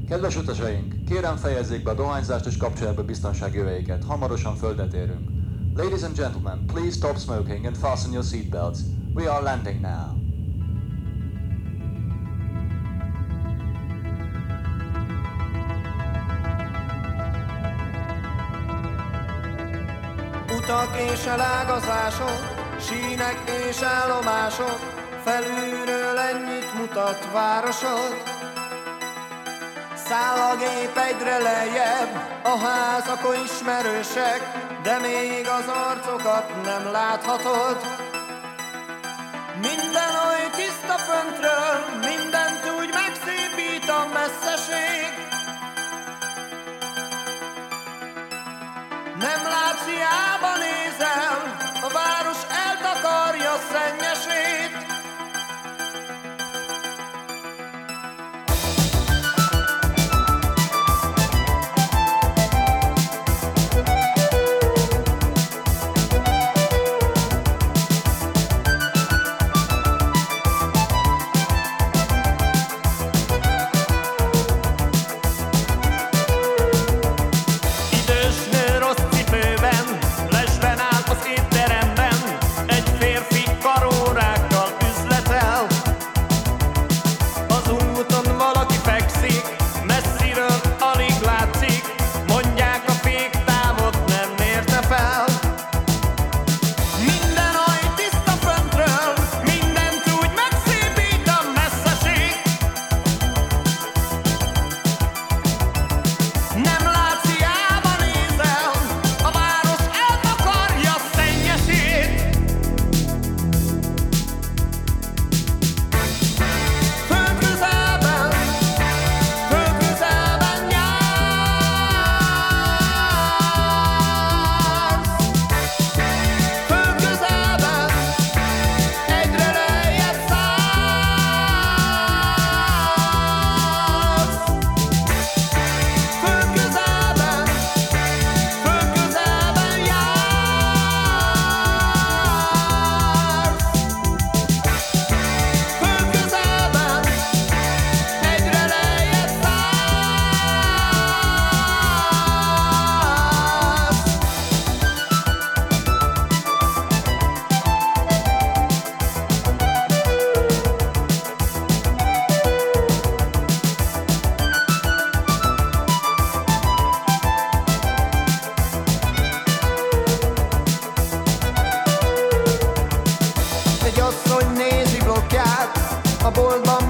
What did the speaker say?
Kedves utasaink, kérem fejezzék be a dohányzást és kapcsolják be biztonsági öveiket. Hamarosan földet érünk. Ladies and gentlemen, please stop smoking and fasten your seatbelts. We are landing now. Utak és elágazások, sínek és állomások, felülről ennyit mutat városod. Száll a gép egyre lejjebb, a házak ismerősek, de még az arcokat nem láthatod. Minden oly tiszta föntről, mindent úgy megszépít a messzeség. Nem látsz, hiába nézel, a város eltakarja szennyesét. A boltban